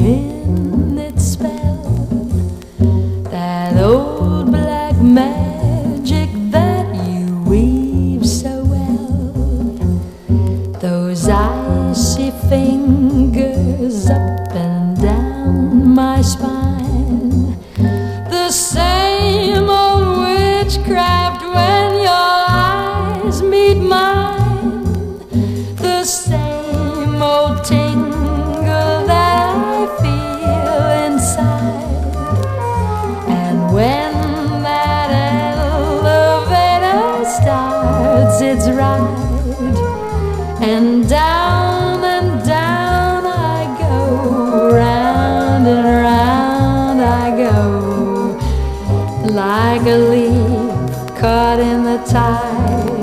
in its spell, that old black magic that you weave so well. Those icy fingers up and down my spine, the same old witchcraft when your eyes meet mine, the same old tingle that I feel inside. And when that elevator starts its ride, and down I go, round and round I go, like a leaf caught in the tide.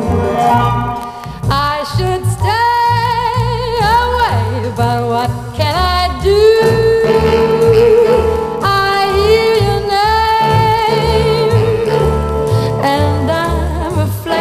I should stay away, but what can I do? I hear your name, and I'm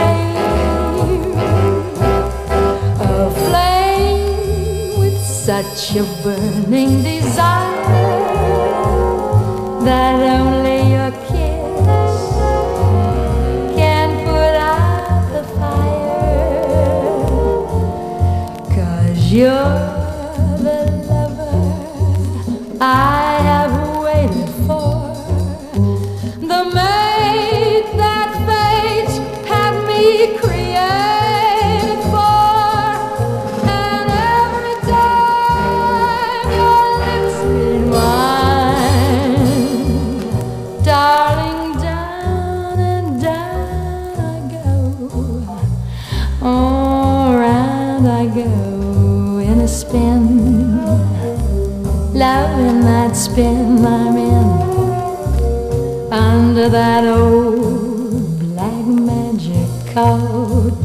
aflame with such a burning desire that only your kiss can put out the fire. 'Cause you're the lover I have waited for, the mate that fate had me created for. And every time your lips meet mine, darling, down and down I go, all round I go in a spin, loving that spin I'm in, under that old black magic called